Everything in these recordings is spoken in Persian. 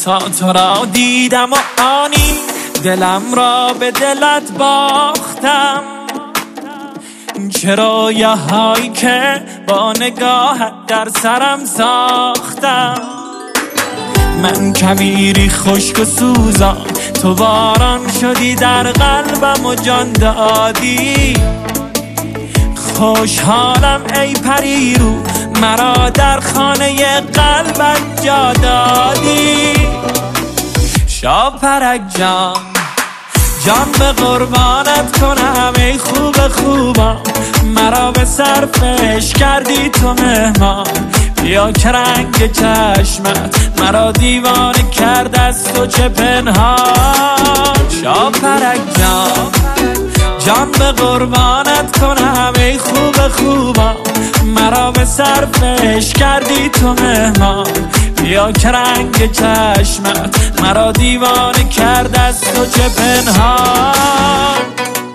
تا تو را دیدم و آنی دلم را به دلت باختم. چه رویه هایی که با نگاهت در سرم ساختم. من کویری خشک و سوزان، تو باران شدی در قلبم و جان دادی. خوشحالم ای پری رو، مرا در خانه قلبت جا دادی. شاپرک جان، جان به قربانت کنم ای خوب خوبم. مرا به صرفش کردی تو مهمان. بیا که رنگ چشمت مرا دیوانه کرد از تو چه پنهان. شاپرک جان، جان به قربانت کنم ای خوب خوبم. مرا به صرفش کردی تو مهمان. بیا که رنگ چشمت مرا دیوانه کرد از تو چه پنهان.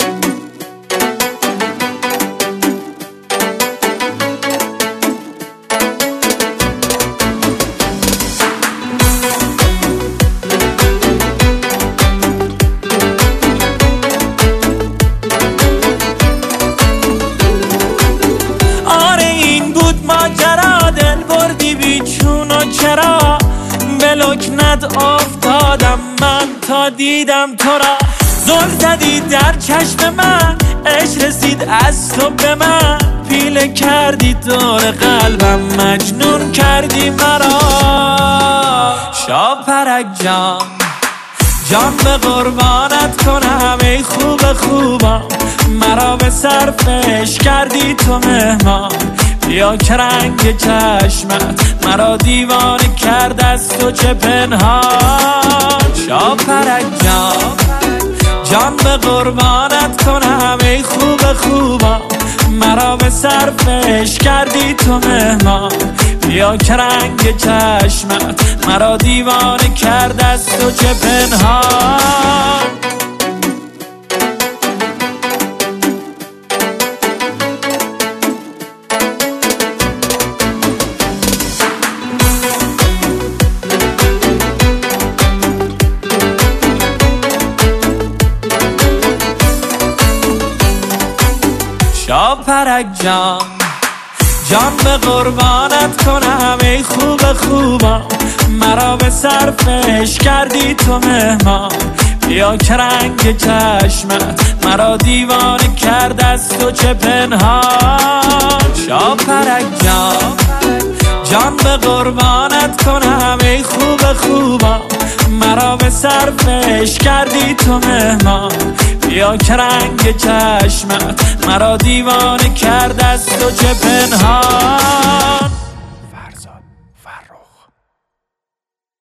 ماجرا دل بردی بیچون و چرا به لکنت افتادم من تا دیدم تو را. زل زدی در چشم من، عشق رسید از تو به من. پیله کردی دور قلبم، مجنون کردی مرا. شاپرک جان، جان به قربانت کنم ای خوب خوبم. مرا به صرفش کردی تو مهمان. بیا که رنگ چشمت مرا دیوانه کرد از تو چه پنهان. شاپرک جان، جان به قربانت کنم ای خوب خوبم. مرا به صرفش کردی تو مهمان. بیا که رنگ چشمت مرا دیوانه کرد از تو چه پنهان. شاپرک جان، جان به قربانت کنم ای خوب خوبم. مرا به صرفش کردی تو مهمان. بیا که رنگ چشمت مرا دیوانه کرد از تو چه پنهان. شاپرک جان، جان به قربانت کنم ای خوب خوبم. مرا به صرفش کردی تو مهمان. بیا که رنگ چشمت مرا دیوانه کرد از تو چه پنهان.